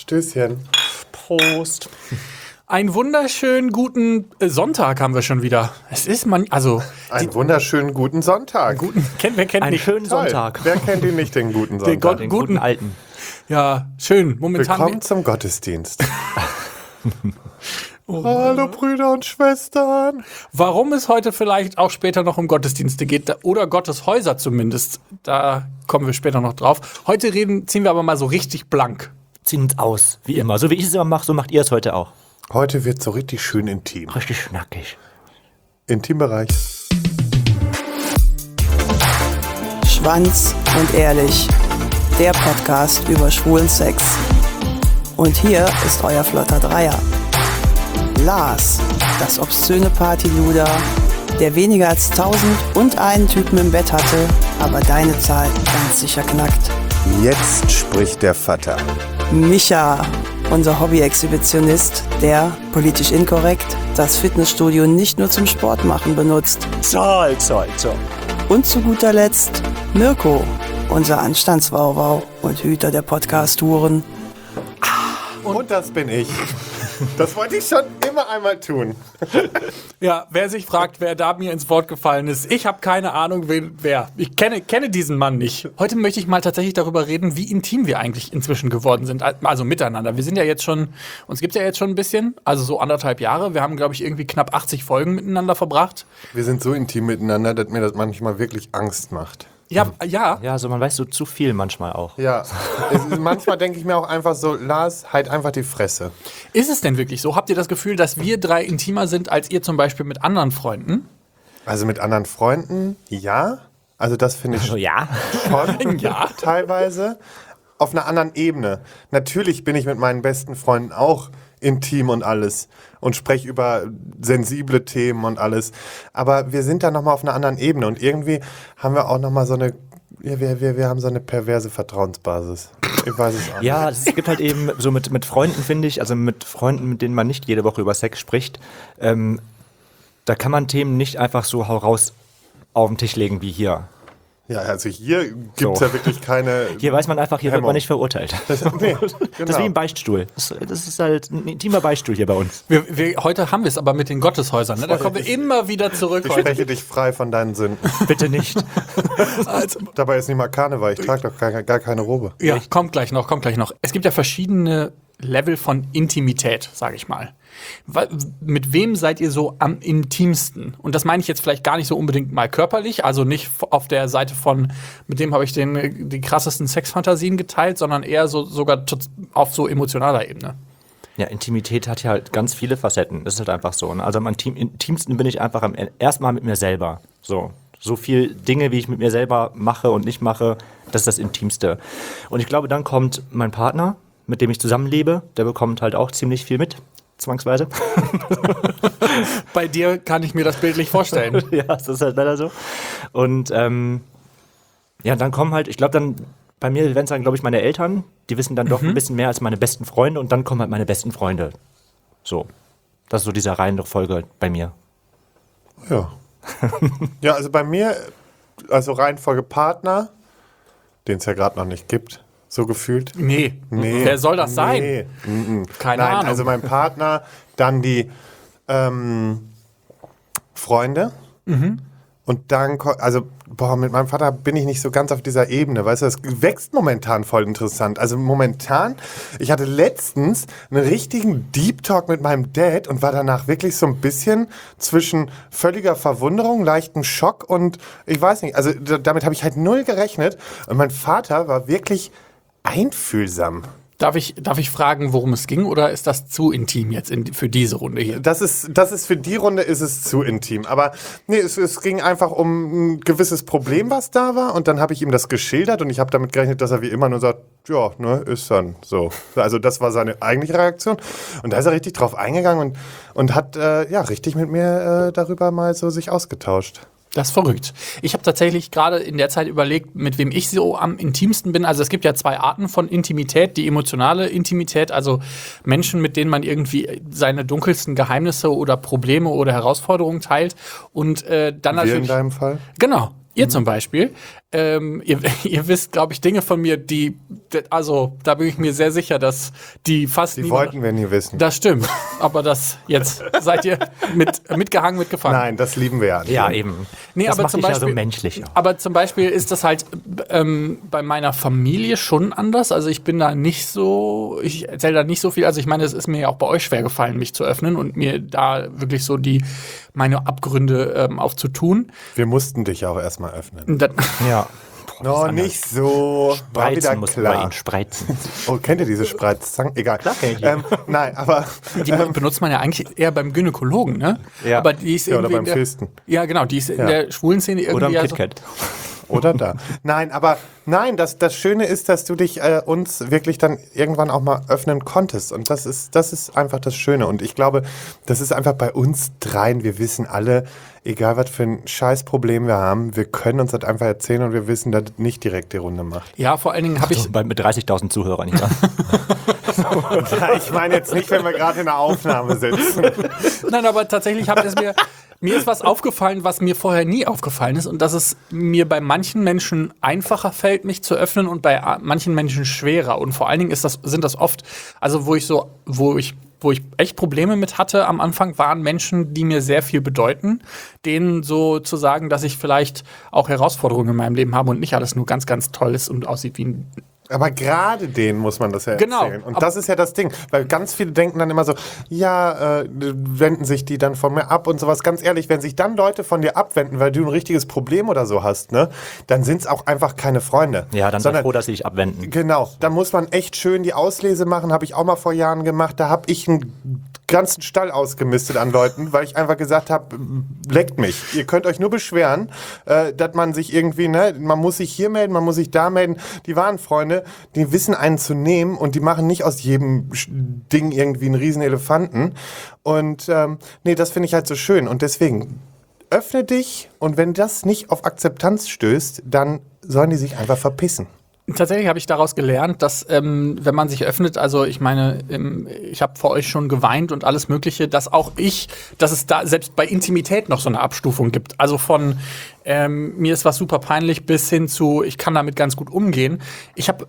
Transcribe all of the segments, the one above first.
Stößchen. Prost. Einen wunderschönen guten Sonntag haben wir schon wieder. Es ist einen wunderschönen guten Sonntag. Wer kennt Einen nicht? schönen Toll. Sonntag. Wer kennt ihn nicht, den guten Sonntag? Den guten alten. Ja, schön. Momentan. Willkommen zum Gottesdienst. Hallo Brüder und Schwestern. Warum es heute vielleicht auch später noch um Gottesdienste geht oder Gotteshäuser zumindest, da kommen wir später noch drauf. Heute ziehen wir aber mal so richtig blank. Ziehen uns aus, wie immer. So wie ich es immer mache, so macht ihr es heute auch. Heute wird so richtig schön intim. Richtig schnackig. Intimbereich. Schwanz und ehrlich, der Podcast über schwulen Sex. Und hier ist euer flotter Dreier. Lars, das obszöne Partyluder, der weniger als 1001 Typen im Bett hatte, aber deine Zahl ganz sicher knackt. Jetzt spricht der Vater. Micha, unser Hobby-Exhibitionist, der, politisch inkorrekt, das Fitnessstudio nicht nur zum Sport machen benutzt. So. Und zu guter Letzt Mirko, unser Anstandswauwau und Hüter der Podcast-Touren. Und das bin ich. Das wollte ich schon immer einmal tun. Ja, wer sich fragt, wer da mir ins Wort gefallen ist, ich habe keine Ahnung, wer. Ich kenne diesen Mann nicht. Heute möchte ich mal tatsächlich darüber reden, wie intim wir eigentlich inzwischen geworden sind, also miteinander. Wir sind ja jetzt schon, uns gibt es ja jetzt schon ein bisschen, also so 1,5 Jahre. Wir haben, glaube ich, irgendwie knapp 80 Folgen miteinander verbracht. Wir sind so intim miteinander, dass mir das manchmal wirklich Angst macht. Ja. Ja, also man weiß so zu viel manchmal auch. Ja, manchmal denke ich mir auch einfach so, Lars, halt einfach die Fresse. Ist es denn wirklich so? Habt ihr das Gefühl, dass wir drei intimer sind, als ihr zum Beispiel mit anderen Freunden? Also mit anderen Freunden, ja. Also das finde ich Also ja. schon Ja. teilweise. Auf einer anderen Ebene. Natürlich bin ich mit meinen besten Freunden auch intim und alles und spreche über sensible Themen und alles. Aber wir sind da nochmal auf einer anderen Ebene und irgendwie haben wir auch nochmal so eine, wir haben so eine perverse Vertrauensbasis. Ich weiß es auch nicht. Ja, es gibt halt eben so mit Freunden, finde ich, also mit Freunden, mit denen man nicht jede Woche über Sex spricht, da kann man Themen nicht einfach so hau raus auf den Tisch legen wie hier. Ja, also hier gibt es So. ja wirklich keine... Hier weiß man einfach, hier wird Hemmung. man nicht verurteilt. Nee, Das ist genau. wie ein Beichtstuhl. Das ist halt ein intimer Beichtstuhl hier bei uns. Heute haben wir es aber mit den Gotteshäusern. Ne? Da kommen wir immer wieder zurück. Ich spreche dich frei von deinen Sünden. Bitte nicht. Also, Dabei ist nicht mal Karneval, ich trage doch gar keine Robe. ja, kommt gleich noch. Es gibt ja verschiedene Level von Intimität, sage ich mal. Mit wem seid ihr so am intimsten? Und das meine ich jetzt vielleicht gar nicht so unbedingt mal körperlich, also nicht auf der Seite von, mit dem habe ich die krassesten Sexfantasien geteilt, sondern eher sogar auf so emotionaler Ebene. Ja, Intimität hat ja halt ganz viele Facetten. Das ist halt einfach so. Ne? Also am intimsten bin ich einfach erstmal mit mir selber. So viel Dinge, wie ich mit mir selber mache und nicht mache, das ist das Intimste. Und ich glaube, dann kommt mein Partner, mit dem ich zusammenlebe, der bekommt halt auch ziemlich viel mit, zwangsweise. Bei dir kann ich mir das bildlich vorstellen. Ja, das ist halt leider so. Und ja, dann kommen halt, ich glaube dann, bei mir werden es dann, glaube ich, meine Eltern, die wissen dann doch ein bisschen mehr als meine besten Freunde und dann kommen halt meine besten Freunde. So, das ist so diese Reihenfolge bei mir. Ja. Ja, also bei mir, also Reihenfolge Partner, den es ja gerade noch nicht gibt, so gefühlt. Nee. Wer soll das sein? Nee. Keine Nein, Ahnung. also mein Partner, dann die Freunde und dann, mit meinem Vater bin ich nicht so ganz auf dieser Ebene, weißt du, das wächst momentan voll interessant. Also momentan, ich hatte letztens einen richtigen Deep Talk mit meinem Dad und war danach wirklich so ein bisschen zwischen völliger Verwunderung, leichtem Schock und ich weiß nicht, also damit habe ich halt null gerechnet und mein Vater war wirklich einfühlsam. Darf ich fragen, worum es ging, oder ist das zu intim jetzt für diese Runde hier? Das ist für die Runde ist es zu intim. Aber nee, es ging einfach um ein gewisses Problem, was da war. Und dann habe ich ihm das geschildert und ich habe damit gerechnet, dass er wie immer nur sagt, ja, ne, ist dann so. Also das war seine eigentliche Reaktion. Und da ist er richtig drauf eingegangen und hat richtig mit mir darüber mal so sich ausgetauscht. Das ist verrückt. Ich habe tatsächlich gerade in der Zeit überlegt, mit wem ich so am intimsten bin. Also es gibt ja 2 Arten von Intimität. Die emotionale Intimität, also Menschen, mit denen man irgendwie seine dunkelsten Geheimnisse oder Probleme oder Herausforderungen teilt. Und dann natürlich... in deinem Fall? Genau. Ihr zum Beispiel. ihr wisst, glaube ich, Dinge von mir, also da bin ich mir sehr sicher, dass die fast Die wollten wir nie wissen. Das stimmt, aber jetzt seid ihr mitgehangen, mitgefangen. Nein, das lieben wir ja. Ja, eben. Nee, das aber macht zum dich ja Beispiel, so menschlich. Auch. Aber zum Beispiel ist das halt bei meiner Familie schon anders. Also ich bin da nicht so, ich erzähle da nicht so viel. Also ich meine, es ist mir ja auch bei euch schwer gefallen, mich zu öffnen und mir da wirklich so meine Abgründe aufzutun. Wir mussten dich auch erstmal öffnen. Und dann, Ja. No, nicht so. War wieder Spreizen muss bei klar. ihnen spreizen. Oh, kennt ihr diese Spreizzangen? Egal. Klar kenn ich die. Nein, aber die benutzt man ja eigentlich eher beim Gynäkologen, ne? Ja. Aber die ist Ja, oder irgendwie beim in der, Fisten. ja, genau, die ist in Ja. der schwulen Szene irgendwie Oder im ja KitKat. Oder da. Nein, aber nein, das Schöne ist, dass du dich uns wirklich dann irgendwann auch mal öffnen konntest. Und das ist einfach das Schöne. Und ich glaube, das ist einfach bei uns dreien. Wir wissen alle, egal was für ein Scheißproblem wir haben, wir können uns das einfach erzählen und wir wissen, dass das nicht direkt die Runde macht. Ja, vor allen Dingen habe ich. Mit 30.000 Zuhörern. Nicht wahr? Ja, ich meine jetzt nicht, wenn wir gerade in der Aufnahme sitzen. Nein, aber tatsächlich mir ist was aufgefallen, was mir vorher nie aufgefallen ist, und dass es mir bei manchen Menschen einfacher fällt, mich zu öffnen, und bei manchen Menschen schwerer. Und vor allen Dingen sind das oft, also wo ich echt Probleme mit hatte am Anfang, waren Menschen, die mir sehr viel bedeuten, denen so zu sagen, dass ich vielleicht auch Herausforderungen in meinem Leben habe und nicht alles nur ganz, ganz toll ist und aussieht wie ein. Aber gerade denen muss man das ja Genau. erzählen. Und das ist ja das Ding. Weil ganz viele denken dann immer so, ja, wenden sich die dann von mir ab und sowas. Ganz ehrlich, wenn sich dann Leute von dir abwenden, weil du ein richtiges Problem oder so hast, ne, dann sind es auch einfach keine Freunde. Ja, dann sei froh, dass sie dich abwenden. Genau, da muss man echt schön die Auslese machen, habe ich auch mal vor Jahren gemacht. Da habe ich einen ganzen Stall ausgemistet an Leuten, weil ich einfach gesagt habe, leckt mich. Ihr könnt euch nur beschweren, dass man sich irgendwie, ne, man muss sich hier melden, man muss sich da melden. Die wahren Freunde, die wissen einen zu nehmen und die machen nicht aus jedem Ding irgendwie einen riesen Elefanten. Und nee, das finde ich halt so schön. Und deswegen, öffne dich, und wenn das nicht auf Akzeptanz stößt, dann sollen die sich einfach verpissen. Tatsächlich habe ich daraus gelernt, dass wenn man sich öffnet, also ich meine, ich habe vor euch schon geweint und alles Mögliche, dass es da selbst bei Intimität noch so eine Abstufung gibt. Also von mir ist was super peinlich bis hin zu, ich kann damit ganz gut umgehen. Ich habe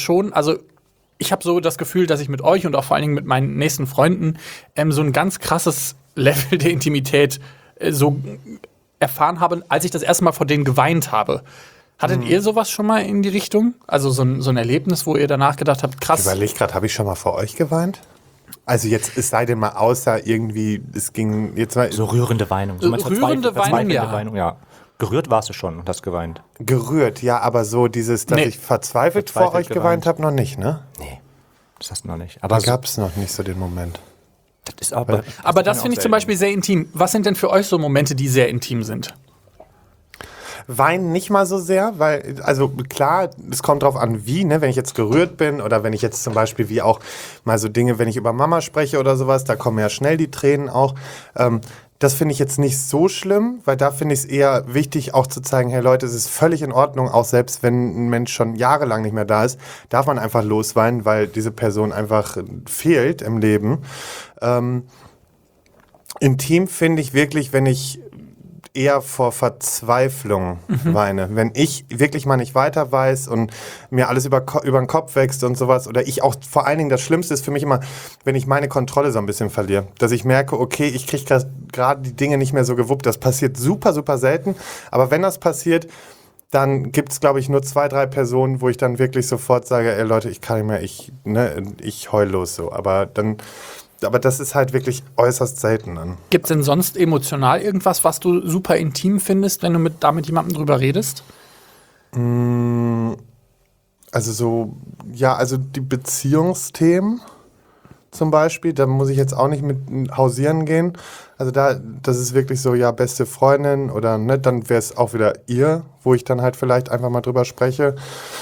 ich habe so das Gefühl, dass ich mit euch und auch vor allen Dingen mit meinen nächsten Freunden so ein ganz krasses Level der Intimität so erfahren habe, als ich das erste Mal vor denen geweint habe. Hattet ihr sowas schon mal in die Richtung? Also so ein Erlebnis, wo ihr danach gedacht habt, krass. Ich überlege gerade, habe ich schon mal vor euch geweint? Also jetzt, es sei denn mal außer irgendwie, es ging jetzt mal So rürende Weinung. So Rührende Weinung, ja. Weinung, ja. Gerührt warst du schon und hast geweint. gerührt, ja, aber so dieses, dass Nee. ich verzweifelt vor euch geweint habe, noch nicht, ne? Nee, das hast du noch nicht. Aber Da gab es noch nicht so den Moment. das ist aber Aber das finde ich zum Beispiel sehr intim. Was sind denn für euch so Momente, die sehr intim sind? Weinen nicht mal so sehr, weil, also klar, es kommt drauf an, wie, ne, wenn ich jetzt gerührt bin oder wenn ich jetzt zum Beispiel wie auch mal so Dinge, wenn ich über Mama spreche oder sowas, da kommen ja schnell die Tränen auch. Das finde ich jetzt nicht so schlimm, weil da finde ich es eher wichtig, auch zu zeigen, hey Leute, es ist völlig in Ordnung, auch selbst wenn ein Mensch schon jahrelang nicht mehr da ist, darf man einfach losweinen, weil diese Person einfach fehlt im Leben. Intim finde ich wirklich, wenn ich eher vor Verzweiflung weine. Wenn ich wirklich mal nicht weiter weiß und mir alles über den Kopf wächst und sowas, oder ich auch, vor allen Dingen, das Schlimmste ist für mich immer, wenn ich meine Kontrolle so ein bisschen verliere. Dass ich merke, okay, ich kriege gerade die Dinge nicht mehr so gewuppt. Das passiert super, super selten. Aber wenn das passiert, dann gibt es, glaube ich, nur 2, 3 Personen, wo ich dann wirklich sofort sage, ey Leute, ich kann nicht mehr, ich heul los so. Aber das ist halt wirklich äußerst selten dann. Gibt es denn sonst emotional irgendwas, was du super intim findest, wenn du da mit jemandem drüber redest? Also so, ja, also die Beziehungsthemen zum Beispiel, da muss ich jetzt auch nicht mit hausieren gehen. Also das ist wirklich so, ja, beste Freundin oder ne, dann wäre es auch wieder ihr, wo ich dann halt vielleicht einfach mal drüber spreche.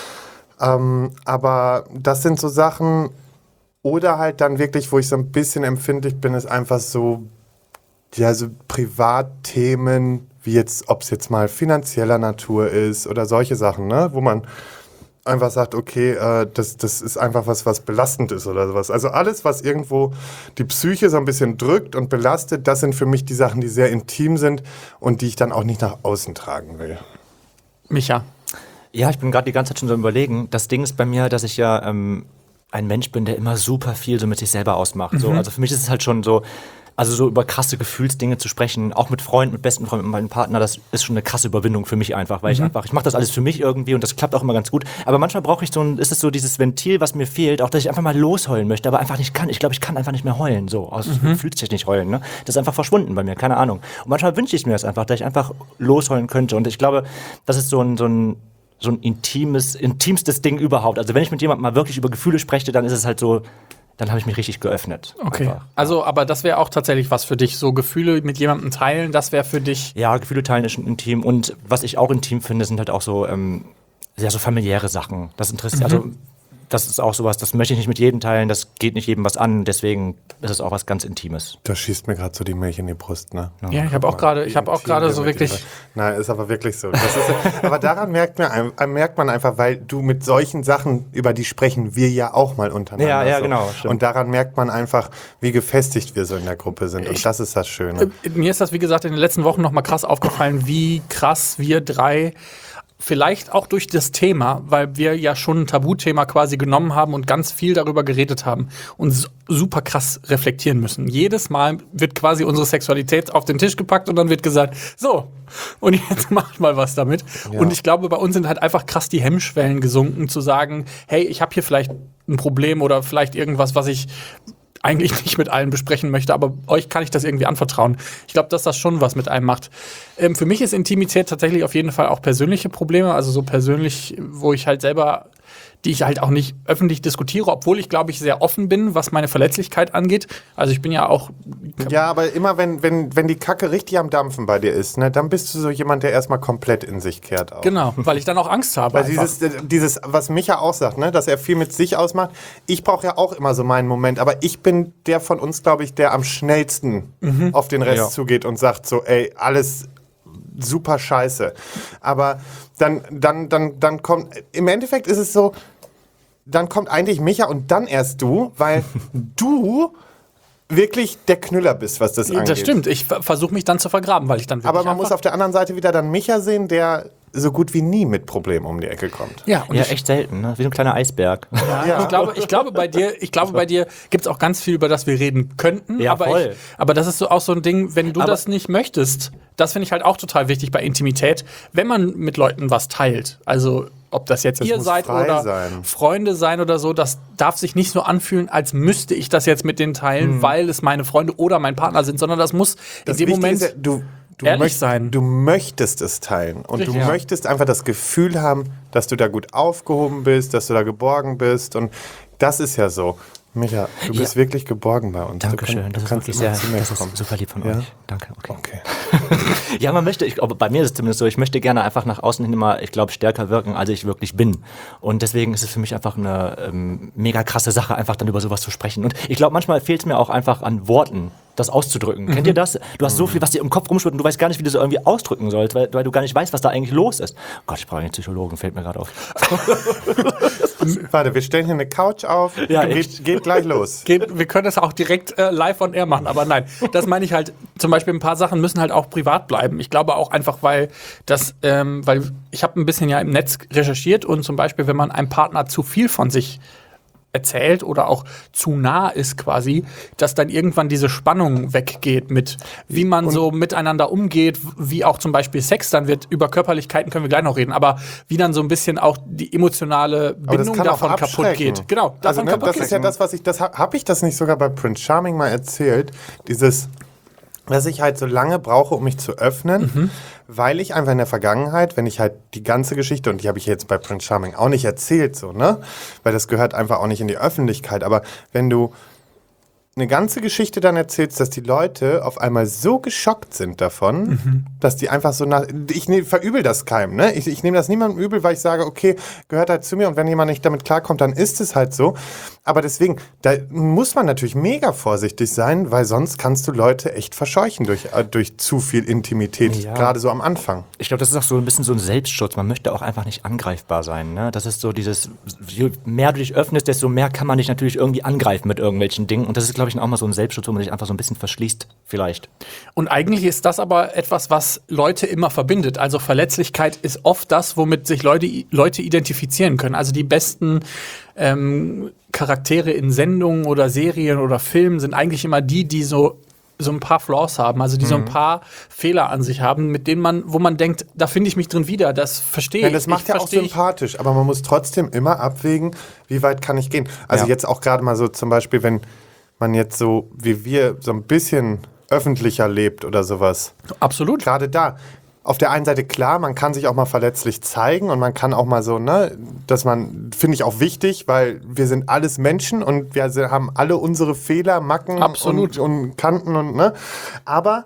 Aber das sind so Sachen, oder halt dann wirklich, wo ich so ein bisschen empfindlich bin, ist einfach so, ja, so Privatthemen, wie jetzt, ob es jetzt mal finanzieller Natur ist oder solche Sachen, ne, wo man einfach sagt, okay, das ist einfach was belastend ist oder sowas. Also alles, was irgendwo die Psyche so ein bisschen drückt und belastet, das sind für mich die Sachen, die sehr intim sind und die ich dann auch nicht nach außen tragen will. Micha. Ja, ich bin gerade die ganze Zeit schon so überlegen. Das Ding ist bei mir, dass ich ja ein Mensch bin, der immer super viel so mit sich selber ausmacht. So, also für mich ist es halt schon so, also so über krasse Gefühlsdinge zu sprechen, auch mit Freunden, mit besten Freunden, mit meinem Partner, das ist schon eine krasse Überwindung für mich einfach, weil ich mache das alles für mich irgendwie und das klappt auch immer ganz gut. Aber manchmal brauche ich ist es so dieses Ventil, was mir fehlt, auch dass ich einfach mal losheulen möchte, aber einfach nicht kann. Ich glaube, ich kann einfach nicht mehr heulen, so. Aus fühlt sich nicht heulen, ne? Das ist einfach verschwunden bei mir, keine Ahnung. Und manchmal wünsche ich mir das einfach, dass ich einfach losheulen könnte. Und ich glaube, das ist so ein intimstes Ding überhaupt. Also wenn ich mit jemandem mal wirklich über Gefühle spreche, dann ist es halt so, dann habe ich mich richtig geöffnet. Okay. Einfach. Also, aber das wäre auch tatsächlich was für dich. So Gefühle mit jemandem teilen, das wäre für dich. Ja, Gefühle teilen ist schon intim. Und was ich auch intim finde, sind halt auch so, so familiäre Sachen. Das interessiert, also das ist auch sowas, das möchte ich nicht mit jedem teilen, das geht nicht jedem was an, deswegen ist es auch was ganz Intimes. Da schießt mir gerade so die Milch in die Brust, ne? Ja, ich habe auch gerade so wirklich. Nein, ist aber wirklich so. Aber daran merkt man einfach, weil du mit solchen Sachen, über die sprechen wir ja auch mal untereinander. Ja, so. genau. Stimmt. Und daran merkt man einfach, wie gefestigt wir so in der Gruppe sind. Und das ist das Schöne. Mir ist das, wie gesagt, in den letzten Wochen noch mal krass aufgefallen, wie krass wir drei vielleicht auch durch das Thema, weil wir ja schon ein Tabuthema quasi genommen haben und ganz viel darüber geredet haben und super krass reflektieren müssen. Jedes Mal wird quasi unsere Sexualität auf den Tisch gepackt und dann wird gesagt, so, und jetzt mach mal was damit. Ja. Und ich glaube, bei uns sind halt einfach krass die Hemmschwellen gesunken, zu sagen, hey, ich habe hier vielleicht ein Problem oder vielleicht irgendwas, was ich eigentlich nicht mit allen besprechen möchte, aber euch kann ich das irgendwie anvertrauen. Ich glaube, dass das schon was mit einem macht. Für mich ist Intimität tatsächlich auf jeden Fall auch persönliche Probleme, also so persönlich, wo ich halt selber, die ich halt auch nicht öffentlich diskutiere, obwohl ich, glaube ich, sehr offen bin, was meine Verletzlichkeit angeht. Also ich bin ja auch... Ja, aber immer wenn die Kacke richtig am Dampfen bei dir ist, ne, dann bist du so jemand, der erstmal komplett in sich kehrt. Auch. Genau, weil ich dann auch Angst habe. Weil dieses, was Micha auch sagt, ne, dass er viel mit sich ausmacht, ich brauche ja auch immer so meinen Moment, aber ich bin der von uns, glaube ich, der am schnellsten auf den Rest zugeht und sagt so, ey, alles super scheiße. Aber dann kommt, im Endeffekt ist es so, dann kommt eigentlich Micha und dann erst du, weil du wirklich der Knüller bist, was das angeht. Das stimmt, ich versuche mich dann zu vergraben, weil ich dann wirklich. Aber man muss auf der anderen Seite wieder dann Micha sehen, der so gut wie nie mit Problemen um die Ecke kommt. Ja, und echt selten, ne? Wie so ein kleiner Eisberg. Ja. Ich glaube, bei dir gibt es auch ganz viel, über das wir reden könnten. Ja, voll. Aber das ist so auch so ein Ding, wenn du das nicht möchtest, das finde ich halt auch total wichtig bei Intimität, wenn man mit Leuten was teilt. Also ob das jetzt ihr seid oder Freunde sein oder so, das darf sich nicht so anfühlen, als müsste ich das jetzt mit denen teilen, weil es meine Freunde oder mein Partner sind, sondern das muss in dem Moment ehrlich sein. Du möchtest es teilen und du möchtest einfach das Gefühl haben, dass du da gut aufgehoben bist, dass du da geborgen bist und das ist ja so. Micha, du bist wirklich geborgen bei uns. Dankeschön, das ist wirklich das ist super lieb von euch. Danke, okay. Ja, man möchte, bei mir ist es zumindest so, ich möchte gerne einfach nach außen hin immer, ich glaube, stärker wirken, als ich wirklich bin. Und deswegen ist es für mich einfach eine mega krasse Sache, einfach dann über sowas zu sprechen. Und ich glaube, manchmal fehlt es mir auch einfach an Worten, das auszudrücken. Kennt ihr das? Du hast so viel, was dir im Kopf rumschwirrt und du weißt gar nicht, wie du es irgendwie ausdrücken sollst, weil du gar nicht weißt, was da eigentlich los ist. Oh Gott, ich brauche einen Psychologen, fällt mir gerade auf. Warte, wir stellen hier eine Couch auf. Ja, geht gleich los. Wir können das auch direkt live on air machen, aber nein. Das meine ich halt, zum Beispiel ein paar Sachen müssen halt auch privat bleiben. Ich glaube auch einfach, weil ich habe ein bisschen ja im Netz recherchiert und zum Beispiel, wenn man einem Partner zu viel von sich erzählt oder auch zu nah ist quasi, dass dann irgendwann diese Spannung weggeht mit, wie man so miteinander umgeht, wie auch zum Beispiel Sex dann wird. Über Körperlichkeiten können wir gleich noch reden, aber wie dann so ein bisschen auch die emotionale Bindung davon kaputt geht. Genau, davon kaputt geht. Das ist ja das, habe ich das nicht sogar bei Prince Charming mal erzählt, dass ich halt so lange brauche, um mich zu öffnen, weil ich einfach in der Vergangenheit, wenn ich halt die ganze Geschichte, und die habe ich jetzt bei Prince Charming auch nicht erzählt, so, ne? Weil das gehört einfach auch nicht in die Öffentlichkeit, aber wenn du eine ganze Geschichte dann erzählst, dass die Leute auf einmal so geschockt sind davon, dass die einfach so ich verübel das keinem, ne? Ich nehme das niemandem übel, weil ich sage, okay, gehört halt zu mir und wenn jemand nicht damit klarkommt, dann ist es halt so. Aber deswegen, da muss man natürlich mega vorsichtig sein, weil sonst kannst du Leute echt verscheuchen durch zu viel Intimität, gerade so am Anfang. Ich glaube, das ist auch so ein bisschen so ein Selbstschutz. Man möchte auch einfach nicht angreifbar sein, ne? Das ist so je mehr du dich öffnest, desto mehr kann man dich natürlich irgendwie angreifen mit irgendwelchen Dingen und das ist, glaube ich, auch mal so ein Selbstschutz, wo man sich einfach so ein bisschen verschließt, vielleicht. Und eigentlich ist das aber etwas, was Leute immer verbindet. Also Verletzlichkeit ist oft das, womit sich Leute identifizieren können. Also die besten Charaktere in Sendungen oder Serien oder Filmen sind eigentlich immer die so ein paar Flaws haben, also die so ein paar Fehler an sich haben, mit denen wo man denkt, da finde ich mich drin wieder, das verstehe ich. Das macht ja auch sympathisch, aber man muss trotzdem immer abwägen, wie weit kann ich gehen. Also jetzt auch gerade mal so zum Beispiel, wenn man jetzt so wie wir so ein bisschen öffentlicher lebt oder sowas. Absolut. Gerade da. Auf der einen Seite klar, man kann sich auch mal verletzlich zeigen und man kann auch mal so, dass man, finde ich auch wichtig, weil wir sind alles Menschen und wir haben alle unsere Fehler, Macken und Kanten und aber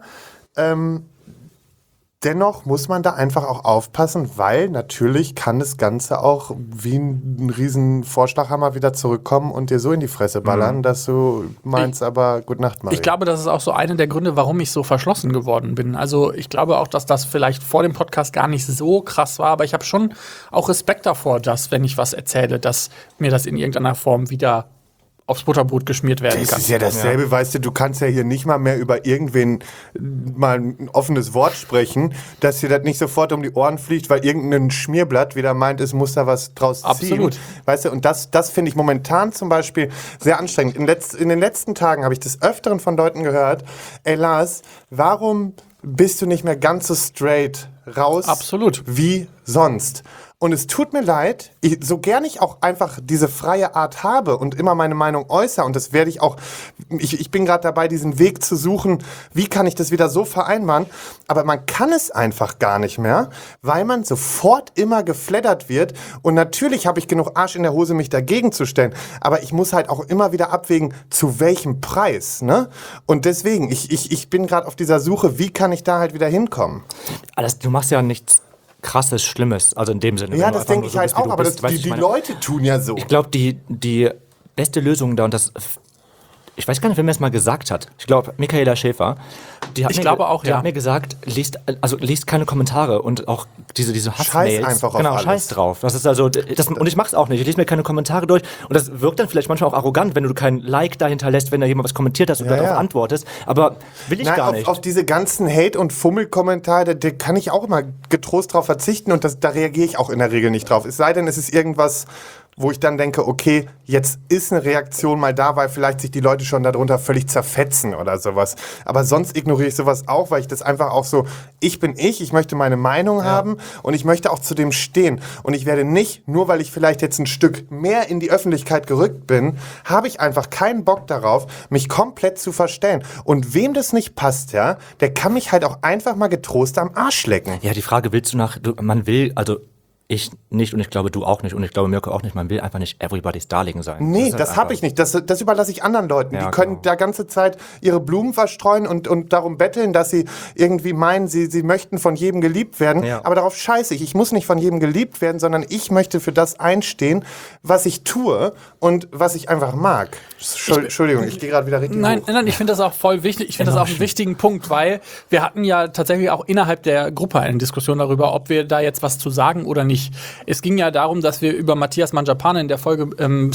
dennoch muss man da einfach auch aufpassen, weil natürlich kann das Ganze auch wie ein riesen Vorschlaghammer wieder zurückkommen und dir so in die Fresse ballern, dass du meinst, aber Gute Nacht, Marie. Ich glaube, das ist auch so einer der Gründe, warum ich so verschlossen geworden bin. Also ich glaube auch, dass das vielleicht vor dem Podcast gar nicht so krass war, aber ich habe schon auch Respekt davor, dass, wenn ich was erzähle, dass mir das in irgendeiner Form wieder aufs Butterbrot geschmiert werden kann. Das ist ja dasselbe, weißt du kannst ja hier nicht mal mehr über irgendwen mal ein offenes Wort sprechen, dass dir das nicht sofort um die Ohren fliegt, weil irgendein Schmierblatt wieder meint, es muss da was draus ziehen. Absolut. Weißt du, und das finde ich momentan zum Beispiel sehr anstrengend. In den letzten Tagen habe ich des Öfteren von Leuten gehört, ey Lars, warum bist du nicht mehr ganz so straight raus Absolut. wie sonst? Und es tut mir leid, so gern ich auch einfach diese freie Art habe und immer meine Meinung äußere, und das werde ich auch, ich bin gerade dabei, diesen Weg zu suchen, wie kann ich das wieder so vereinbaren, aber man kann es einfach gar nicht mehr, weil man sofort immer geflattert wird, und natürlich habe ich genug Arsch in der Hose, mich dagegen zu stellen, aber ich muss halt auch immer wieder abwägen, zu welchem Preis, ne? Und deswegen, ich bin gerade auf dieser Suche, wie kann ich da halt wieder hinkommen? Du machst ja nichts Krasses, Schlimmes, also in dem Sinne. Ja, das denke ich halt auch, aber die Leute tun ja so. Ich glaube, die beste Lösung da, und das, ich weiß gar nicht, wer mir das mal gesagt hat. Ich glaube, Michaela Schäfer. Die hat mir gesagt, liest keine Kommentare und auch diese Hassmails. Scheiß einfach auf alles. Scheiß drauf. Das ist also, und ich mach's auch nicht. Ich lese mir keine Kommentare durch, und das wirkt dann vielleicht manchmal auch arrogant, wenn du kein Like dahinter lässt, wenn da jemand was kommentiert hast und darauf antwortest. Aber will ich gar nicht. Auf diese ganzen Hate- und Fummelkommentare, da kann ich auch immer getrost drauf verzichten, und da reagiere ich auch in der Regel nicht drauf. Es sei denn, es ist irgendwas, wo ich dann denke, okay, jetzt ist eine Reaktion mal da, weil vielleicht sich die Leute schon darunter völlig zerfetzen oder sowas. Aber sonst ignoriere ich sowas auch, weil ich das einfach auch so, ich bin ich möchte meine Meinung haben und ich möchte auch zu dem stehen. Und ich werde nicht, nur weil ich vielleicht jetzt ein Stück mehr in die Öffentlichkeit gerückt bin, habe ich einfach keinen Bock darauf, mich komplett zu verstellen. Und wem das nicht passt, der kann mich halt auch einfach mal getrost am Arsch lecken. Ja, die Frage, man will, also ich nicht, und ich glaube, du auch nicht, und ich glaube, Mirko auch nicht. Man will einfach nicht everybody's Darling sein. Nee, das habe ich nicht. Das überlasse ich anderen Leuten. Die können da ganze Zeit ihre Blumen verstreuen und darum betteln, dass sie irgendwie meinen, sie möchten von jedem geliebt werden. Ja. Aber darauf scheiße ich. Ich muss nicht von jedem geliebt werden, sondern ich möchte für das einstehen, was ich tue und was ich einfach mag. Entschuldigung, ich gehe gerade wieder richtig Nein, ich finde das auch voll wichtig. Ich finde das auch einen wichtigen Punkt, weil wir hatten ja tatsächlich auch innerhalb der Gruppe eine Diskussion darüber, ob wir da jetzt was zu sagen oder nicht. Es ging ja darum, dass wir über Matthias Manjapane in der Folge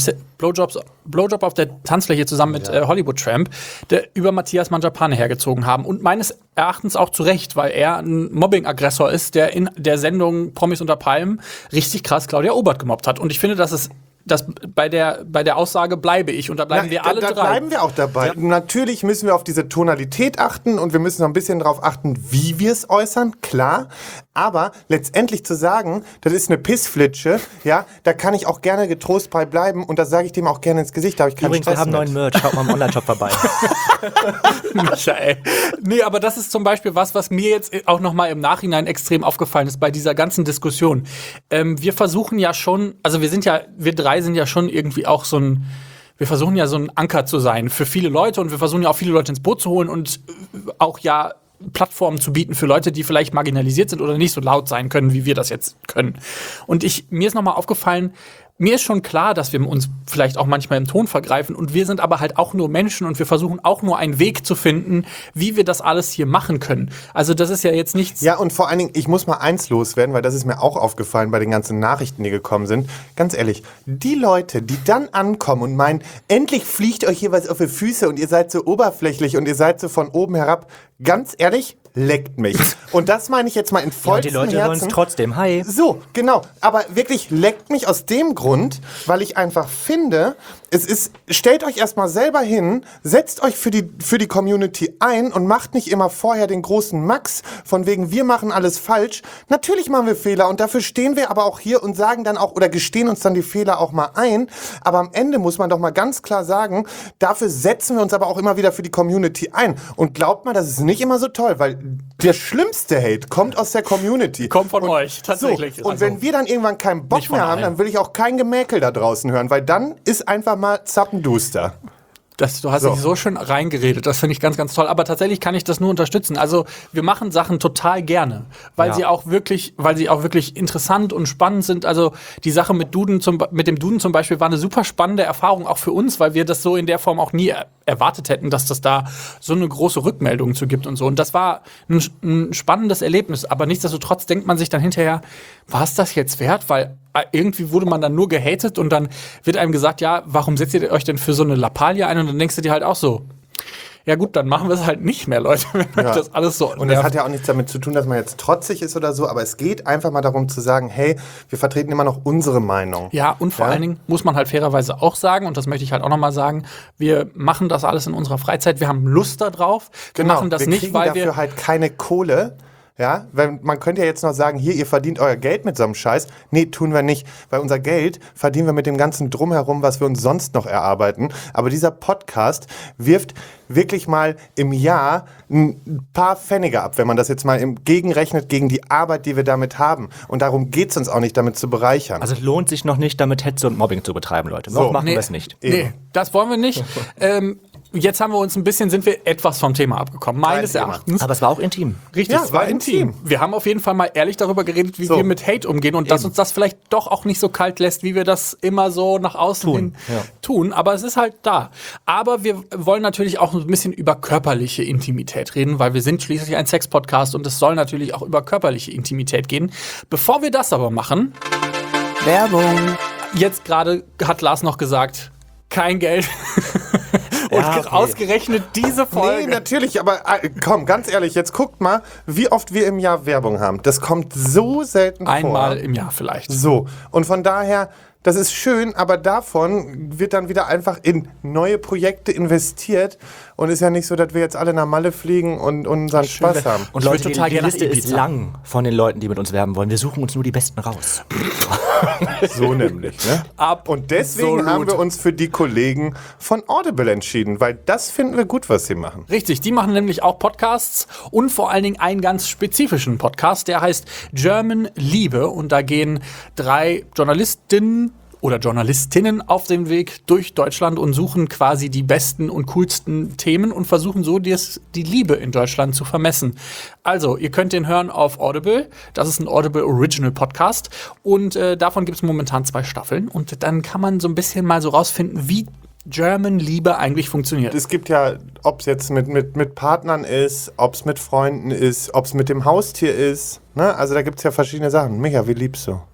Blowjob auf der Tanzfläche zusammen mit Hollywood Tramp über Matthias Manjapane hergezogen haben. Und meines Erachtens auch zu Recht, weil er ein Mobbing-Aggressor ist, der in der Sendung Promis unter Palmen richtig krass Claudia Obert gemobbt hat. Und ich finde, das bei der Aussage bleibe ich, und da bleiben wir alle drei. Da bleiben wir auch dabei. Ja. Natürlich müssen wir auf diese Tonalität achten, und wir müssen noch ein bisschen darauf achten, wie wir es äußern, klar. Aber letztendlich zu sagen, das ist eine Pissflitsche, da kann ich auch gerne getrost bei bleiben, und das sage ich dem auch gerne ins Gesicht. Da habe ich keinen Übrigens, Stress wir haben neuen Merch, schaut mal im Online-Shop vorbei. Michael. Nee, aber das ist zum Beispiel was mir jetzt auch nochmal im Nachhinein extrem aufgefallen ist bei dieser ganzen Diskussion. Wir versuchen ja schon, also wir drei sind ja schon irgendwie auch wir versuchen ja so ein Anker zu sein für viele Leute, und wir versuchen ja auch viele Leute ins Boot zu holen und auch Plattformen zu bieten für Leute, die vielleicht marginalisiert sind oder nicht so laut sein können, wie wir das jetzt können. Und mir ist nochmal aufgefallen, mir ist schon klar, dass wir uns vielleicht auch manchmal im Ton vergreifen und wir sind aber halt auch nur Menschen und wir versuchen auch nur einen Weg zu finden, wie wir das alles hier machen können. Also das ist ja jetzt nichts... Ja, und vor allen Dingen, ich muss mal eins loswerden, weil das ist mir auch aufgefallen bei den ganzen Nachrichten, die gekommen sind. Ganz ehrlich, die Leute, die dann ankommen und meinen, endlich fliegt euch hier was auf die Füße und ihr seid so oberflächlich und ihr seid so von oben herab, ganz ehrlich, leckt mich. Und das meine ich jetzt mal in vollstem Ja, die Leute wollen es Herzen. trotzdem. Hi. So, genau. Aber wirklich leckt mich aus dem Grund, weil ich einfach finde, stellt euch erstmal selber hin, setzt euch für die Community ein und macht nicht immer vorher den großen Max, von wegen, wir machen alles falsch. Natürlich machen wir Fehler und dafür stehen wir aber auch hier und sagen dann auch oder gestehen uns dann die Fehler auch mal ein. Aber am Ende muss man doch mal ganz klar sagen, dafür setzen wir uns aber auch immer wieder für die Community ein. Und glaubt mal, das ist nicht immer so toll, weil der schlimmste Hate kommt aus der Community. Kommt von euch, tatsächlich. So, und wenn wir dann irgendwann keinen Bock nicht von mehr haben, allen. dann will ich auch kein Gemäkel da draußen hören, weil dann ist einfach mal zappenduster. Du hast dich so schön reingeredet, das finde ich ganz, ganz toll. Aber tatsächlich kann ich das nur unterstützen. Also wir machen Sachen total gerne, weil sie auch wirklich interessant und spannend sind. Also die Sache mit dem Duden zum Beispiel war eine super spannende Erfahrung auch für uns, weil wir das so in der Form auch nie erwartet hätten, dass das da so eine große Rückmeldung zu gibt und so. Und das war ein spannendes Erlebnis. Aber nichtsdestotrotz denkt man sich dann hinterher, war es das jetzt wert? Weil irgendwie wurde man dann nur gehatet und dann wird einem gesagt, ja, warum setzt ihr euch denn für so eine Lappalie ein? Und dann denkst du dir halt auch so, ja gut, dann machen wir es halt nicht mehr, Leute, wenn euch das alles so Und das hat ja auch nichts damit zu tun, dass man jetzt trotzig ist oder so, aber es geht einfach mal darum zu sagen, hey, wir vertreten immer noch unsere Meinung. Ja, und vor allen Dingen muss man halt fairerweise auch sagen, und das möchte ich halt auch nochmal sagen, wir machen das alles in unserer Freizeit, wir haben Lust da drauf. Wir machen das wir nicht, kriegen weil dafür wir halt keine Kohle. Ja, weil man könnte ja jetzt noch sagen, hier, ihr verdient euer Geld mit so einem Scheiß. Nee, tun wir nicht, weil unser Geld verdienen wir mit dem ganzen Drumherum, was wir uns sonst noch erarbeiten. Aber dieser Podcast wirft wirklich mal im Jahr ein paar Pfennige ab, wenn man das jetzt mal gegenrechnet gegen die Arbeit, die wir damit haben. Und darum geht es uns auch nicht, damit zu bereichern. Also es lohnt sich noch nicht, damit Hetze und Mobbing zu betreiben, Leute. Noch machen wir es nicht. Nee, das wollen wir nicht. Jetzt haben wir sind wir etwas vom Thema abgekommen, meines Erachtens. Aber es war auch intim. Richtig, Ja, es war intim. Wir haben auf jeden Fall mal ehrlich darüber geredet, wie wir mit Hate umgehen und dass uns das vielleicht doch auch nicht so kalt lässt, wie wir das immer so nach außen hin tun. Aber es ist halt da. Aber wir wollen natürlich auch ein bisschen über körperliche Intimität reden, weil wir sind schließlich ein Sex-Podcast und es soll natürlich auch über körperliche Intimität gehen. Bevor wir das aber machen, Werbung. jetzt gerade hat Lars noch gesagt, kein Geld. Und Ja, okay. ausgerechnet diese Folge. Nee, natürlich, aber komm, ganz ehrlich, jetzt guckt mal, wie oft wir im Jahr Werbung haben. Das kommt so selten vor. Einmal im Jahr vielleicht. So, und von daher, das ist schön, aber davon wird dann wieder einfach in neue Projekte investiert. Und ist ja nicht so, dass wir jetzt alle nach Malle fliegen und unseren Spaß haben. Und Ich Leute, würd total die gerne Liste nach ist Ibiza. lang von den Leuten, die mit uns werben wollen. Wir suchen uns nur die Besten raus. So nämlich, ne? Und deswegen Absolut. haben wir uns für die Kollegen von Audible entschieden, weil das finden wir gut, was sie machen. Richtig, die machen nämlich auch Podcasts und vor allen Dingen einen ganz spezifischen Podcast, der heißt German Liebe. Und da gehen 3 Journalistinnen oder Journalistinnen auf den Weg durch Deutschland und suchen quasi die besten und coolsten Themen und versuchen so die Liebe in Deutschland zu vermessen. Also, ihr könnt den hören auf Audible. Das ist ein Audible Original Podcast. Und davon gibt es momentan 2 Staffeln. Und dann kann man so ein bisschen mal so rausfinden, wie German Liebe eigentlich funktioniert. Es gibt ja, ob es jetzt mit Partnern ist, ob es mit Freunden ist, ob es mit dem Haustier ist. Ne? Also da gibt es ja verschiedene Sachen. Micha, wie liebst du?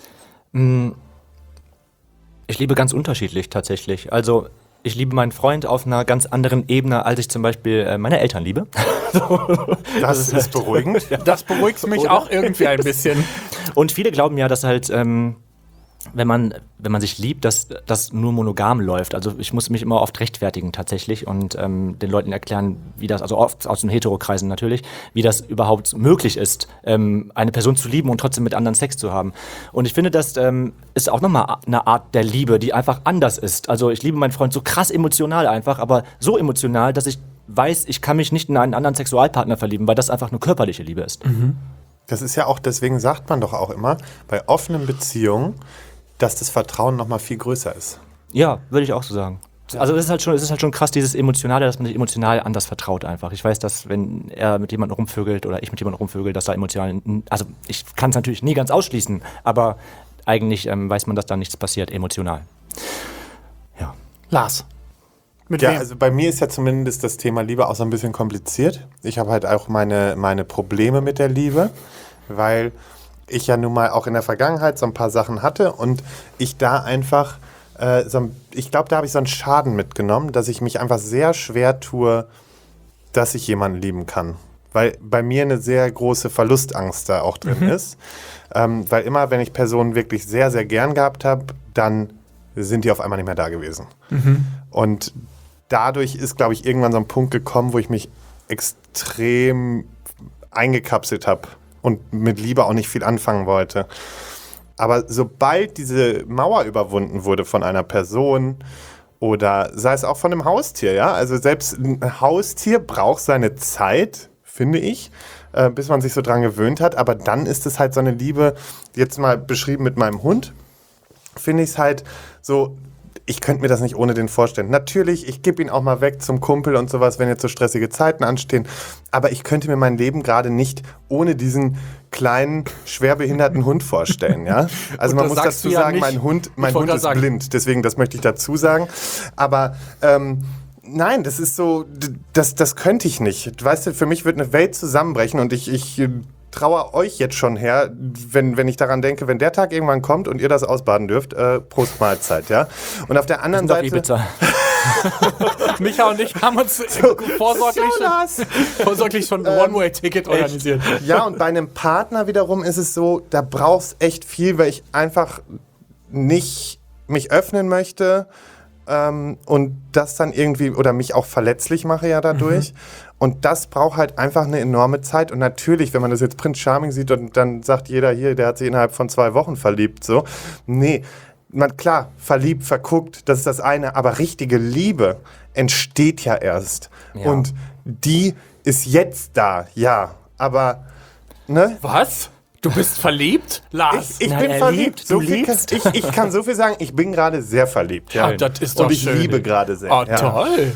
Ich liebe ganz unterschiedlich tatsächlich. Also ich liebe meinen Freund auf einer ganz anderen Ebene, als ich zum Beispiel meine Eltern liebe. Das ist beruhigend. Das beruhigt mich auch irgendwie ein bisschen. Und viele glauben ja, dass halt, wenn man sich liebt, dass das nur monogam läuft. Also ich muss mich immer oft rechtfertigen tatsächlich und den Leuten erklären, wie das, also oft aus den Heterokreisen natürlich, wie das überhaupt möglich ist, eine Person zu lieben und trotzdem mit anderen Sex zu haben. Und ich finde, das ist auch nochmal eine Art der Liebe, die einfach anders ist. Also ich liebe meinen Freund so krass emotional einfach, aber so emotional, dass ich weiß, ich kann mich nicht in einen anderen Sexualpartner verlieben, weil das einfach nur körperliche Liebe ist. Das ist ja auch, deswegen sagt man doch auch immer, bei offenen Beziehungen, dass das Vertrauen noch mal viel größer ist. Ja, würde ich auch so sagen. Also es ist halt schon krass, dieses Emotionale, dass man sich emotional anders vertraut einfach. Ich weiß, dass wenn er mit jemandem rumvögelt oder ich mit jemandem rumvögel, dass da emotional, also ich kann es natürlich nie ganz ausschließen, aber eigentlich weiß man, dass da nichts passiert, emotional. Ja. Lars. Mit Ja, wem? also bei mir ist ja zumindest das Thema Liebe auch so ein bisschen kompliziert. Ich habe halt auch meine Probleme mit der Liebe, weil ich ja nun mal auch in der Vergangenheit so ein paar Sachen hatte und ich da einfach, ich glaube, da habe ich so einen Schaden mitgenommen, dass ich mich einfach sehr schwer tue, dass ich jemanden lieben kann. Weil bei mir eine sehr große Verlustangst da auch drin ist. Weil immer, wenn ich Personen wirklich sehr, sehr gern gehabt habe, dann sind die auf einmal nicht mehr da gewesen. Und dadurch ist, glaube ich, irgendwann so ein Punkt gekommen, wo ich mich extrem eingekapselt habe und mit Liebe auch nicht viel anfangen wollte. Aber sobald diese Mauer überwunden wurde von einer Person oder sei es auch von einem Haustier, ja, also selbst ein Haustier braucht seine Zeit, finde ich, bis man sich so dran gewöhnt hat, aber dann ist es halt so eine Liebe, jetzt mal beschrieben mit meinem Hund, finde ich es halt so, ich könnte mir das nicht ohne den vorstellen. Natürlich, ich gebe ihn auch mal weg zum Kumpel und sowas, wenn jetzt so stressige Zeiten anstehen. Aber ich könnte mir mein Leben gerade nicht ohne diesen kleinen, schwerbehinderten Hund vorstellen. Ja? Also Und man das muss sagst dazu du ja sagen, nicht. mein Hund Ich wollte ist sagen. blind. Deswegen, das möchte ich dazu sagen. Aber nein, das ist so, das könnte ich nicht. Weißt du, für mich wird eine Welt zusammenbrechen und ich traue euch jetzt schon her, wenn ich daran denke, wenn der Tag irgendwann kommt und ihr das ausbaden dürft, Prost Mahlzeit, ja. Und auf der anderen Doch, Seite... Ibiza. Micha und ich haben uns vorsorglich schon ein One-Way-Ticket organisiert. Ja, und bei einem Partner wiederum ist es so, da brauchst echt viel, weil ich einfach nicht mich öffnen möchte und das dann irgendwie, oder mich auch verletzlich mache ja dadurch. Und das braucht halt einfach eine enorme Zeit. Und natürlich, wenn man das jetzt Prince Charming sieht und dann sagt jeder hier, der hat sich innerhalb von 2 Wochen verliebt, so. Nee, klar, verliebt, verguckt, das ist das eine, aber richtige Liebe entsteht ja erst. Ja. Und die ist jetzt da, ja. Aber, ne? Was? Du bist verliebt? Lars? Ich Nein, bin er verliebt. liebt, So du viel liebst. ich kann so viel sagen, ich bin gerade sehr verliebt. Ja. Ah, das ist doch und ich schön. liebe gerade sehr. Oh, ja. toll.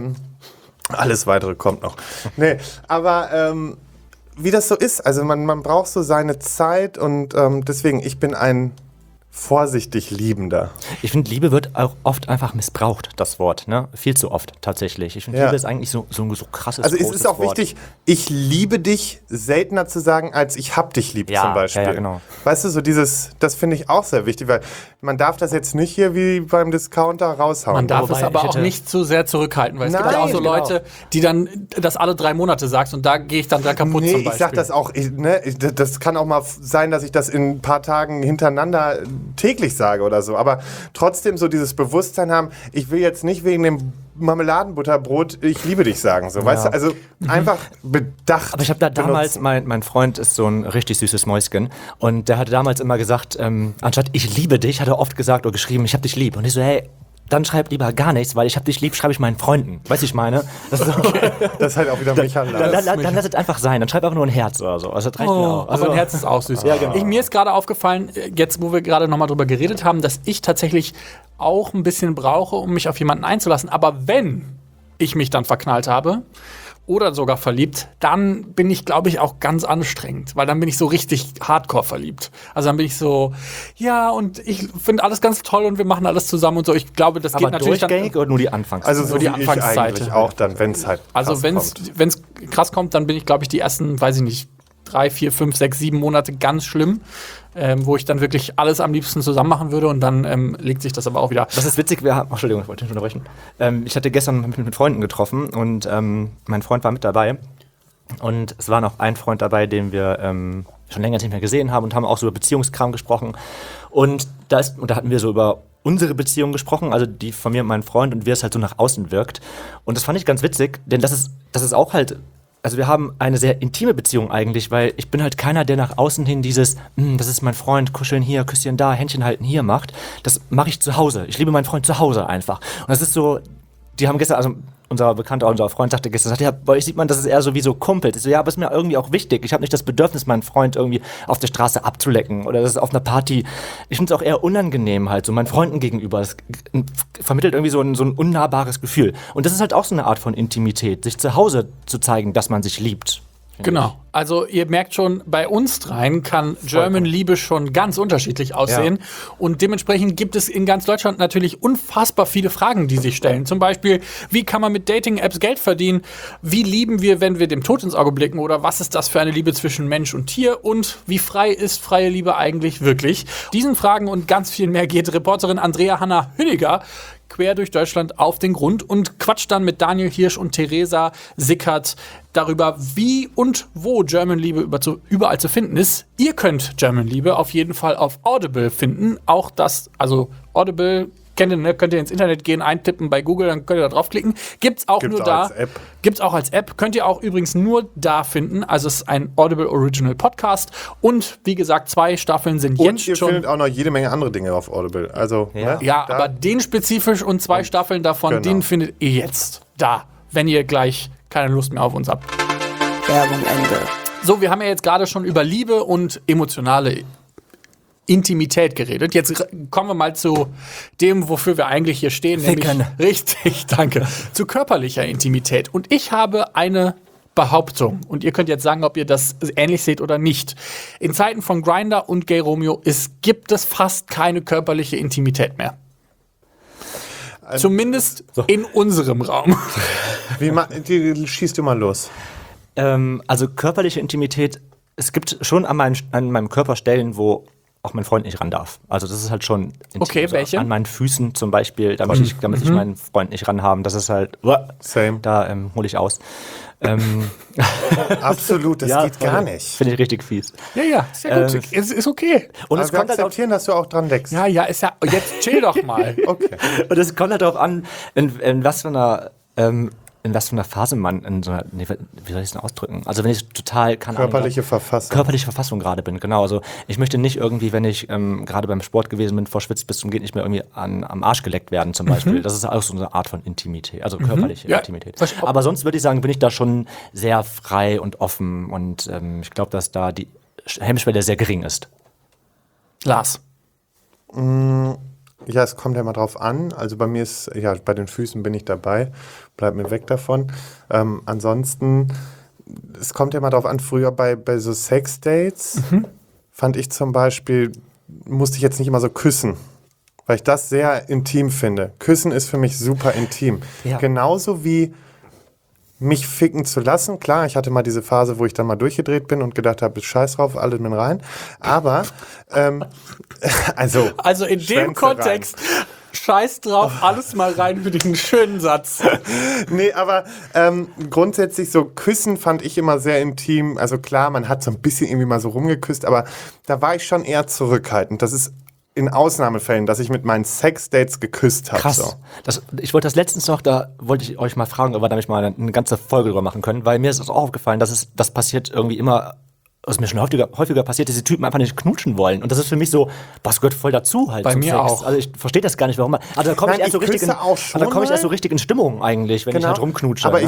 Alles Weitere kommt noch. Nee, aber wie das so ist, also man braucht so seine Zeit und deswegen, ich bin ein vorsichtig Liebender. Ich finde, Liebe wird auch oft einfach missbraucht, das Wort. Ne? Viel zu oft tatsächlich. Ich finde, Ja. Liebe ist eigentlich so krasses Also es großes ist auch Wort. wichtig, ich liebe dich seltener zu sagen, als ich hab dich lieb Ja, zum Beispiel. ja, genau. Weißt du, so das finde ich auch sehr wichtig, weil man darf das jetzt nicht hier wie beim Discounter raushauen. Man darf Wobei, es aber ich auch hätte- nicht zu sehr zurückhalten, weil es gibt ja auch Nein, so genau. Leute, die dann das alle 3 Monate sagst und da gehe ich dann da kaputt Nee, zum Beispiel. ich sag das auch, das kann auch mal sein, dass ich das in ein paar Tagen hintereinander täglich sage oder so, aber trotzdem so dieses Bewusstsein haben, ich will jetzt nicht wegen dem Marmeladenbutterbrot, ich liebe dich sagen, so, weißt du, also einfach bedacht. Aber ich habe da damals, benutzen. mein Freund ist so ein richtig süßes Mäuschen und der hatte damals immer gesagt, anstatt ich liebe dich, hat er oft gesagt oder geschrieben, ich hab dich lieb. Und ich so, hey, dann schreib lieber gar nichts, weil ich hab dich lieb, schreibe ich meinen Freunden. Weißt du, ich meine? Das ist so, Das ist halt auch wieder Michael. dann lass es einfach sein, dann schreib einfach nur ein Herz oder so. Also das reicht mir Oh, auch. Also, aber ein Herz ist auch süß. Ja, genau. Mir ist gerade aufgefallen, jetzt wo wir gerade nochmal drüber geredet haben, dass ich tatsächlich auch ein bisschen brauche, um mich auf jemanden einzulassen. Aber wenn ich mich dann verknallt habe oder sogar verliebt, dann bin ich, glaube ich, auch ganz anstrengend, weil dann bin ich so richtig hardcore verliebt. Also dann bin ich so, ja, und ich finde alles ganz toll und wir machen alles zusammen und so. Ich glaube, das aber geht natürlich durchgängig dann. oder nur die Anfangszeit? Also so Nur die wie ich Anfangsseite. eigentlich auch dann, wenn es halt Also krass wenn kommt. es krass kommt, dann bin ich, glaube ich, die ersten, weiß ich nicht, 3, 4, 5, 6, 7 Monate ganz schlimm, wo ich dann wirklich alles am liebsten zusammen machen würde und dann legt sich das aber auch wieder. Das ist witzig, Entschuldigung, ich wollte nicht unterbrechen. Ich hatte gestern mich mit Freunden getroffen und mein Freund war mit dabei. Und es war noch ein Freund dabei, den wir schon länger nicht mehr gesehen haben und haben auch so über Beziehungskram gesprochen. Und da hatten wir so über unsere Beziehung gesprochen, also die von mir und meinem Freund und wie es halt so nach außen wirkt. Und das fand ich ganz witzig, denn das ist auch halt, also wir haben eine sehr intime Beziehung eigentlich, weil ich bin halt keiner, der nach außen hin dieses, das ist mein Freund, kuscheln hier, Küsschen da, Händchen halten hier macht. Das mache ich zu Hause. Ich liebe meinen Freund zu Hause einfach. Und das ist so, die haben gestern, also unser Freund sagte gestern, ja, bei euch sieht man, das ist eher so wie so Kumpels. Ich so, ja, aber ist mir irgendwie auch wichtig. Ich habe nicht das Bedürfnis, meinen Freund irgendwie auf der Straße abzulecken oder das ist auf einer Party. Ich finde es auch eher unangenehm halt, so meinen Freunden gegenüber. Das vermittelt irgendwie so ein unnahbares Gefühl. Und das ist halt auch so eine Art von Intimität, sich zu Hause zu zeigen, dass man sich liebt. Genau. Also ihr merkt schon, bei uns dreien kann German-Liebe schon ganz unterschiedlich aussehen. Und dementsprechend gibt es in ganz Deutschland natürlich unfassbar viele Fragen, die sich stellen. Zum Beispiel, wie kann man mit Dating-Apps Geld verdienen? Wie lieben wir, wenn wir dem Tod ins Auge blicken? Oder was ist das für eine Liebe zwischen Mensch und Tier? Und wie frei ist freie Liebe eigentlich wirklich? Diesen Fragen und ganz viel mehr geht Reporterin Andrea Hanna Hüniger quer durch Deutschland auf den Grund und quatscht dann mit Daniel Hirsch und Theresa Sickert darüber, wie und wo German-Liebe überall zu finden ist. Ihr könnt German-Liebe auf jeden Fall auf Audible finden. Auch das, also Audible könnt ihr ins Internet gehen, eintippen bei Google, dann könnt ihr da draufklicken. Gibt's auch da. Gibt's auch als App. Könnt ihr auch übrigens nur da finden. Also es ist ein Audible Original Podcast. Und wie gesagt, 2 Staffeln sind jetzt schon. Und ihr findet auch noch jede Menge andere Dinge auf Audible. Also, ja, aber den spezifisch und 2 Staffeln davon, den findet ihr jetzt da, wenn ihr gleich keine Lust mehr auf uns habt. Werbung Ende. So, wir haben ja jetzt gerade schon über Liebe und emotionale Intimität geredet. Jetzt kommen wir mal zu dem, wofür wir eigentlich hier stehen. Nämlich, richtig, danke. Zu körperlicher Intimität. Und ich habe eine Behauptung. Und ihr könnt jetzt sagen, ob ihr das ähnlich seht oder nicht. In Zeiten von Grindr und Gay Romeo gibt es fast keine körperliche Intimität mehr. Zumindest in unserem Raum. Schießt du mal los. Also körperliche Intimität, es gibt schon an meinem Körper Stellen, wo auch mein Freund nicht ran darf. Also das ist halt schon intim. Okay, also welche? An meinen Füßen zum Beispiel, da möchte ich meinen Freund nicht ran haben. Das ist halt, Same. Da hole ich aus. Absolut, das geht gar nicht. Finde ich richtig fies. Ja, sehr gut. Es ist okay. Und es kommt akzeptieren, dass du auch dran leckst. Ja, ist ja. Jetzt chill doch mal. Okay. Und es kommt halt darauf an, in was für einer Phase man wie soll ich es denn ausdrücken? Also wenn ich total körperliche Verfassung gerade bin, genau. Also ich möchte nicht irgendwie, wenn ich gerade beim Sport gewesen bin, verschwitzt bis zum geht nicht mehr irgendwie am Arsch geleckt werden zum Beispiel. Das ist auch so eine Art von Intimität, also körperliche Intimität. Aber sonst würde ich sagen, bin ich da schon sehr frei und offen und ich glaube, dass da die Hemmschwelle sehr gering ist. Lars. Ja, es kommt ja mal drauf an. Also bei mir ist, bei den Füßen bin ich dabei. Bleib mir weg davon. Ansonsten, es kommt ja mal drauf an, früher bei so Sex-Dates fand ich zum Beispiel, musste ich jetzt nicht immer so küssen. Weil ich das sehr intim finde. Küssen ist für mich super intim. Ja. Genauso wie mich ficken zu lassen. Klar, ich hatte mal diese Phase, wo ich dann mal durchgedreht bin und gedacht habe, scheiß drauf, alle mit rein. Aber, also in dem Kontext, rein. Scheiß drauf, alles mal rein für den schönen Satz. Nee, aber grundsätzlich so Küssen fand ich immer sehr intim. Also klar, man hat so ein bisschen irgendwie mal so rumgeküsst, aber da war ich schon eher zurückhaltend. Das ist in Ausnahmefällen, dass ich mit meinen Sex-Dates geküsst habe. Krass. So. Ich wollte das letztens noch, da wollte ich euch mal fragen, ob wir damit mal eine ganze Folge drüber machen können, weil mir ist auch aufgefallen, dass das passiert irgendwie immer, was mir schon häufiger passiert, dass die Typen einfach nicht knutschen wollen. Und das ist für mich so, was gehört voll dazu halt. Bei mir Sex. auch. Also ich verstehe das gar nicht, warum man. Also da komme ich erst so richtig in Stimmung eigentlich, wenn ich halt rumknutsche. Aber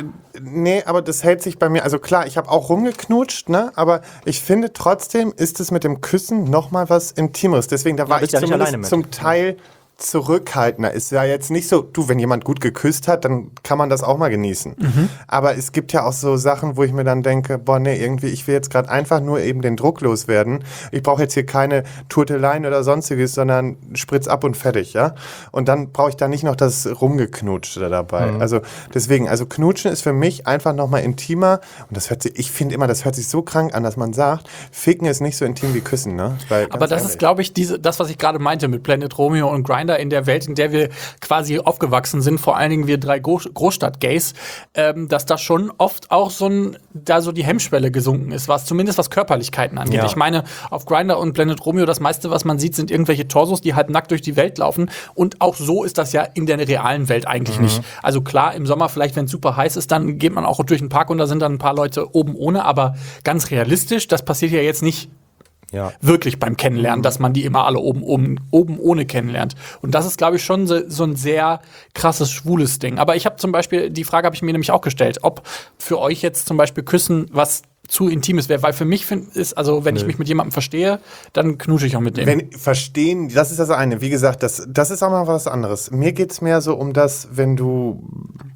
aber das hält sich bei mir, also klar, ich habe auch rumgeknutscht, ne? Aber ich finde trotzdem ist es mit dem Küssen nochmal was Intimeres. Deswegen, da war ich zumindest zum Teil zurückhaltender. Ist ja jetzt nicht so, wenn jemand gut geküsst hat, dann kann man das auch mal genießen. Aber es gibt ja auch so Sachen, wo ich mir dann denke, irgendwie, ich will jetzt gerade einfach nur eben den Druck loswerden. Ich brauche jetzt hier keine Turteleien oder sonstiges, sondern Spritz ab und fertig, ja? Und dann brauche ich da nicht noch das Rumgeknutschte dabei. Also deswegen, Knutschen ist für mich einfach nochmal intimer und ich finde immer, das hört sich so krank an, dass man sagt, Ficken ist nicht so intim wie Küssen, ne? Aber das ist, glaube ich, das, was ich gerade meinte mit Planet Romeo und Grindr in der Welt, in der wir quasi aufgewachsen sind, vor allen Dingen wir 3 Großstadt-Gays, dass da schon oft auch so die Hemmschwelle gesunken ist, zumindest was Körperlichkeiten angeht. Ja. Ich meine, auf Grindr und Planet Romeo, das meiste, was man sieht, sind irgendwelche Torsos, die halb nackt durch die Welt laufen und auch so ist das ja in der realen Welt eigentlich nicht. Also klar, im Sommer vielleicht, wenn es super heiß ist, dann geht man auch durch den Park und da sind dann ein paar Leute oben ohne, aber ganz realistisch, das passiert ja jetzt nicht wirklich beim Kennenlernen, dass man die immer alle oben ohne kennenlernt. Und das ist, glaube ich, schon so ein sehr krasses, schwules Ding. Aber ich habe zum Beispiel, die Frage habe ich mir nämlich auch gestellt, ob für euch jetzt zum Beispiel Küssen was zu Intimes wäre, weil für mich ist, also wenn ich mich mit jemandem verstehe, dann knutsche ich auch mit dem. Verstehen, das ist das eine. Wie gesagt, das ist auch mal was anderes. Mir geht es mehr so um das, wenn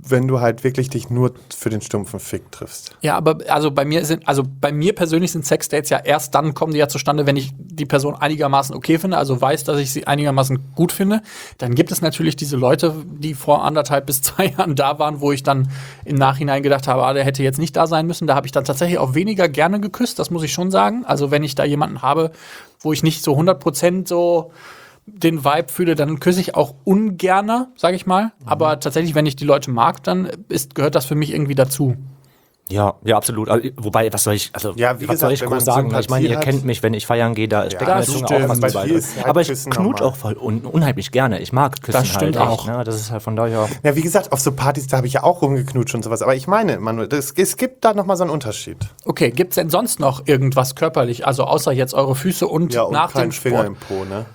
wenn du halt wirklich dich nur für den stumpfen Fick triffst. Ja, aber bei mir persönlich sind Sexdates ja erst dann kommen die ja zustande, wenn ich die Person einigermaßen okay finde, also weiß, dass ich sie einigermaßen gut finde. Dann gibt es natürlich diese Leute, die vor 1,5 bis 2 Jahren da waren, wo ich dann im Nachhinein gedacht habe, der hätte jetzt nicht da sein müssen. Da habe ich dann tatsächlich auch weniger gerne geküsst, das muss ich schon sagen. Also wenn ich da jemanden habe, wo ich nicht so 100% so den Vibe fühle, dann küsse ich auch ungerner, sage ich mal. Aber tatsächlich, wenn ich die Leute mag, dann gehört das für mich irgendwie dazu. Ja, absolut. Also, wobei, was soll ich groß sagen? Ich meine, ihr kennt mich, wenn ich feiern gehe, da steckt meine Zunge auch was dabei. Aber ich knutsch auch voll unheimlich gerne. Ich mag Küssen das stimmt halt auch. Ne? Das ist halt von daher. Ja, wie gesagt, auf so Partys, da habe ich ja auch rumgeknutscht und sowas. Aber ich meine, Manuel, es gibt da nochmal so einen Unterschied. Okay, gibt's denn sonst noch irgendwas körperlich, also außer jetzt eure Füße und nach dem Sport? Finger im Po, ne?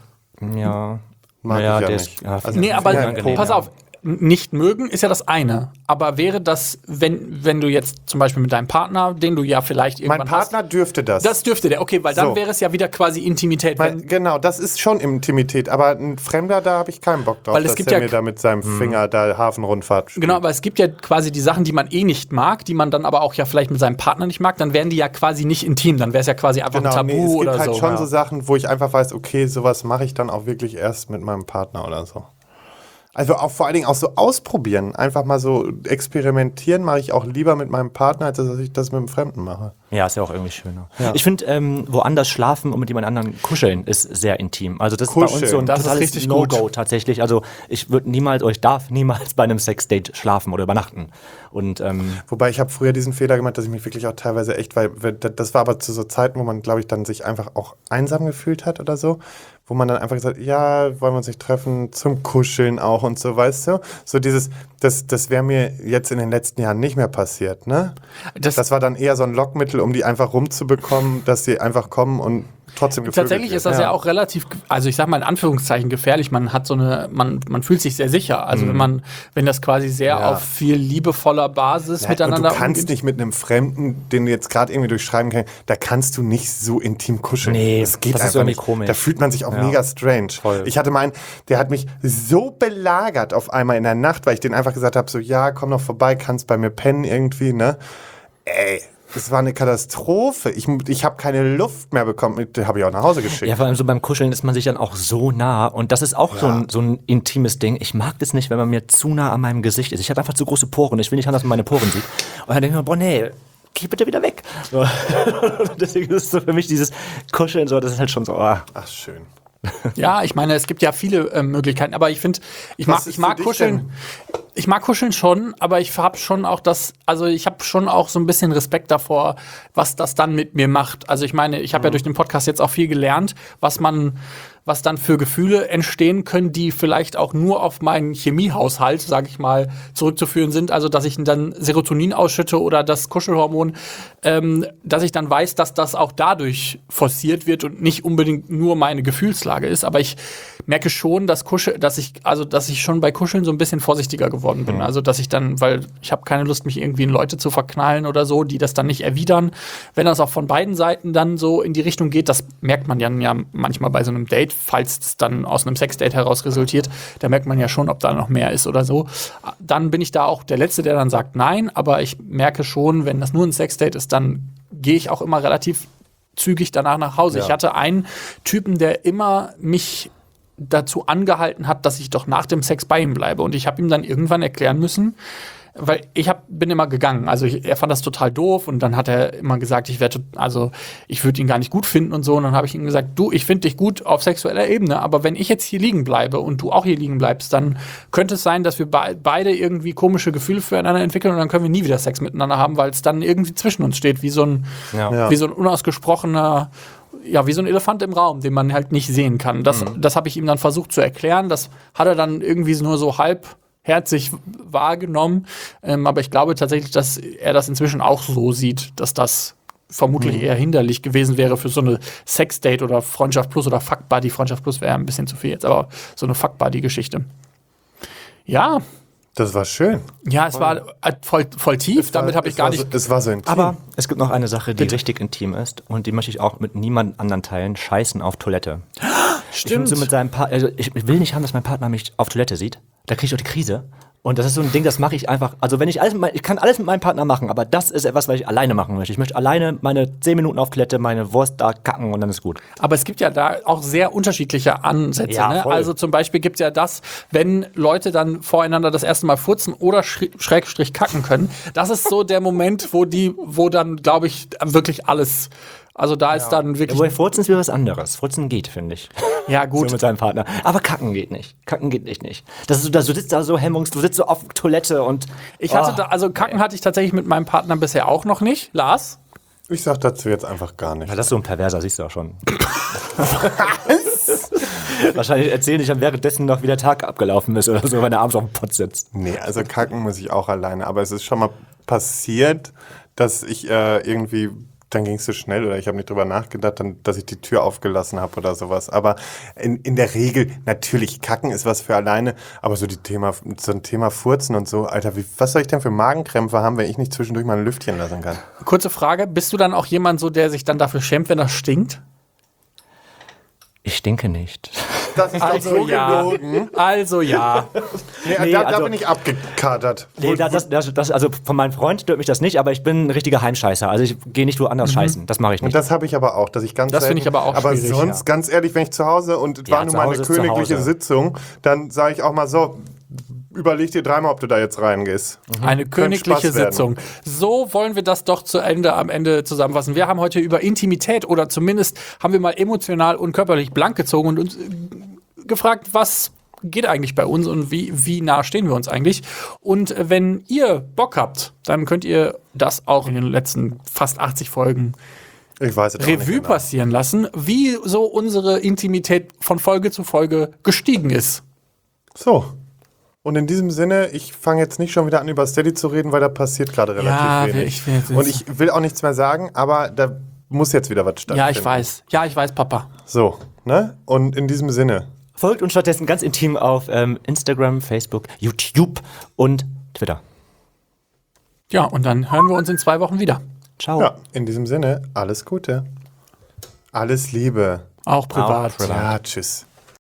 Ja. Mag ich ja nicht. Nee, aber pass auf, nicht mögen ist ja das eine. Aber wäre das, wenn du jetzt zum Beispiel mit deinem Partner, den du ja vielleicht irgendwann Mein Partner dürfte das. Das dürfte der, okay, weil dann wäre es ja wieder quasi Intimität. Genau, das ist schon Intimität, aber ein Fremder, da habe ich keinen Bock drauf, weil es gibt ja mir da mit seinem Finger da Hafenrundfahrt spielt. Genau, aber es gibt ja quasi die Sachen, die man nicht mag, die man dann aber auch ja vielleicht mit seinem Partner nicht mag, dann wären die ja quasi nicht intim, dann wäre es ja quasi einfach ein Tabu oder so. Es gibt halt schon so Sachen, wo ich einfach weiß, okay, sowas mache ich dann auch wirklich erst mit meinem Partner oder so. Also auch vor allen Dingen auch so ausprobieren, einfach mal so experimentieren mache ich auch lieber mit meinem Partner, als dass ich das mit einem Fremden mache. Ja, ist ja auch irgendwie schöner. Ja. Ich finde, woanders schlafen und mit jemand anderem kuscheln ist sehr intim. Also das ist bei uns so ein totales No-Go tatsächlich. Also ich darf niemals bei einem Sexdate schlafen oder übernachten. Und, wobei ich habe früher diesen Fehler gemacht, dass ich mich wirklich auch teilweise echt, weil das war aber zu so Zeiten, wo man, glaube ich, dann sich einfach auch einsam gefühlt hat oder so, wo man dann einfach gesagt hat, ja, wollen wir uns nicht treffen, zum Kuscheln auch und so, weißt du? So dieses, das wäre mir jetzt in den letzten Jahren nicht mehr passiert, ne? Das war dann eher so ein Lockmittel, um die einfach rumzubekommen, dass sie einfach kommen und trotzdem gevögelt Tatsächlich ist das ja auch relativ, also ich sag mal in Anführungszeichen gefährlich, man hat man fühlt sich sehr sicher, also wenn das quasi sehr auf viel liebevoller Basis miteinander und du kannst nicht mit einem Fremden, den du jetzt gerade irgendwie durchschreiben kannst, da kannst du nicht so intim kuscheln. Nee, das geht das einfach ist irgendwie nicht. komisch. Da fühlt man sich auch mega strange. Voll. Ich hatte der hat mich so belagert auf einmal in der Nacht, weil ich den einfach gesagt habe, so ja, komm noch vorbei, kannst bei mir pennen irgendwie, ne? Ey, das war eine Katastrophe. Ich habe keine Luft mehr bekommen. Den habe ich auch nach Hause geschickt. Ja, vor allem so beim Kuscheln ist man sich dann auch so nah. Und das ist auch so ein intimes Ding. Ich mag das nicht, wenn man mir zu nah an meinem Gesicht ist. Ich habe einfach zu große Poren. Ich will nicht haben, dass man meine Poren sieht. Und dann denke ich mir, boah, nee, geh bitte wieder weg. So. Deswegen ist so für mich dieses Kuscheln so, das ist halt schon so, Ach, schön. Ja, ich meine, es gibt ja viele Möglichkeiten, aber ich finde, ich mag Kuscheln. Ich mag Kuscheln schon, aber ich habe schon auch ich habe schon auch so ein bisschen Respekt davor, was das dann mit mir macht. Also ich meine, ich habe ja durch den Podcast jetzt auch viel gelernt, was dann für Gefühle entstehen können, die vielleicht auch nur auf meinen Chemiehaushalt, sage ich mal, zurückzuführen sind. Also, dass ich dann Serotonin ausschütte oder das Kuschelhormon, dass ich dann weiß, dass das auch dadurch forciert wird und nicht unbedingt nur meine Gefühlslage ist. Aber ich merke schon, dass ich schon bei Kuscheln so ein bisschen vorsichtiger geworden bin. Also, dass ich dann, weil ich habe keine Lust, mich irgendwie in Leute zu verknallen oder so, die das dann nicht erwidern. Wenn das auch von beiden Seiten dann so in die Richtung geht, das merkt man ja manchmal bei so einem Date, falls es dann aus einem Sexdate heraus resultiert, da merkt man ja schon, ob da noch mehr ist oder so. Dann bin ich da auch der Letzte, der dann sagt nein, aber ich merke schon, wenn das nur ein Sexdate ist, dann gehe ich auch immer relativ zügig danach nach Hause. Ja. Ich hatte einen Typen, der immer mich dazu angehalten hat, dass ich doch nach dem Sex bei ihm bleibe. Und ich habe ihm dann irgendwann erklären müssen, weil bin immer gegangen. Also er fand das total doof und dann hat er immer gesagt, ich würde ihn gar nicht gut finden und so. Und dann habe ich ihm gesagt, du, ich finde dich gut auf sexueller Ebene, aber wenn ich jetzt hier liegen bleibe und du auch hier liegen bleibst, dann könnte es sein, dass wir beide irgendwie komische Gefühle füreinander entwickeln und dann können wir nie wieder Sex miteinander haben, weil es dann irgendwie zwischen uns steht, wie so ein unausgesprochener, ja, wie so ein Elefant im Raum, den man halt nicht sehen kann. Das habe ich ihm dann versucht zu erklären. Das hat er dann irgendwie nur so halbherzig wahrgenommen. Aber ich glaube tatsächlich, dass er das inzwischen auch so sieht, dass das vermutlich eher hinderlich gewesen wäre für so eine Sexdate oder Freundschaft Plus oder Fuck Buddy. Freundschaft Plus wäre ein bisschen zu viel jetzt, aber so eine Fuck Buddy-Geschichte. Ja. Das war schön. Ja, es war voll tief, damit habe ich gar nicht... Es war so intim. Aber es gibt noch eine Sache, die richtig intim ist und die möchte ich auch mit niemand anderen teilen. Scheißen auf Toilette. Stimmt. Ich will nicht haben, dass mein Partner mich auf Toilette sieht. Da kriege ich auch die Krise. Und das ist so ein Ding, das mache ich einfach. Also wenn ich ich kann alles mit meinem Partner machen, aber das ist etwas, was ich alleine machen möchte. Ich möchte alleine meine 10 Minuten auf Toilette, meine Wurst da kacken und dann ist gut. Aber es gibt ja da auch sehr unterschiedliche Ansätze. Ja, Ne? voll. Also zum Beispiel gibt es ja das, wenn Leute dann voreinander das erste Mal furzen oder Schrägstrich kacken können. Das ist so der Moment, wo dann, glaube ich, wirklich alles. Also da ist dann wirklich. Wobei Furzen ist wieder was anderes. Furzen geht, finde ich. Ja, So gut. mit seinem Partner. Aber Kacken geht nicht. Kacken geht nicht. Das ist so, du sitzt da so du sitzt so auf Toilette und. Ich hatte also Kacken hatte ich tatsächlich mit meinem Partner bisher auch noch nicht. Lars? Ich sag dazu jetzt einfach gar nicht. Ja, das ist so ein Perverser, siehst du auch schon. Wahrscheinlich erzählen ich dann währenddessen noch, wie der Tag abgelaufen ist oder so, wenn er abends auf dem Pott sitzt. Nee, also kacken muss ich auch alleine. Aber es ist schon mal passiert, dass ich irgendwie, dann ging es so schnell oder ich habe nicht drüber nachgedacht, dass ich die Tür aufgelassen habe oder sowas. Aber in der Regel, natürlich, kacken ist was für alleine, aber so ein Thema Furzen und so, Alter, was soll ich denn für Magenkrämpfe haben, wenn ich nicht zwischendurch mal ein Lüftchen lassen kann? Kurze Frage, bist du dann auch jemand so, der sich dann dafür schämt, wenn das stinkt? Ich stinke nicht. Das ist doch so gelogen. Also ja. Nee, also- da bin ich abgekatert. Nee, also von meinem Freund stört mich das nicht, aber ich bin ein richtiger Heimscheißer. Also ich gehe nicht woanders scheißen. Das mache ich Und nicht. das habe ich aber auch, dass ich ganz Das finde ich selten- aber auch schwierig, sonst, ja. ganz ehrlich, wenn ich zu Hause und es Ja, war nun zu mal eine Hause ist zu königliche Hause. Sitzung, dann sage ich auch mal so, überleg dir dreimal, ob du da jetzt reingehst. Eine königliche Spaß werden. Sitzung. So wollen wir das doch am Ende zusammenfassen. Wir haben heute über Intimität oder zumindest haben wir mal emotional und körperlich blank gezogen und uns gefragt, was geht eigentlich bei uns und wie nah stehen wir uns eigentlich. Und wenn ihr Bock habt, dann könnt ihr das auch in den letzten fast 80 Folgen Ich weiß es auch nicht Revue genau. passieren lassen, wie so unsere Intimität von Folge zu Folge gestiegen ist. So. Und in diesem Sinne, ich fange jetzt nicht schon wieder an, über Steady zu reden, weil da passiert gerade relativ wenig. ich will jetzt- Und ich will auch nichts mehr sagen, aber da muss jetzt wieder was stattfinden. Ja, ich weiß, Papa. So, ne? Und in diesem Sinne. Folgt uns stattdessen ganz intim auf Instagram, Facebook, YouTube und Twitter. Ja, und dann hören wir uns in 2 Wochen wieder. Ciao. Ja, in diesem Sinne, alles Gute. Alles Liebe. Auch privat. Auch privat. Ja, tschüss.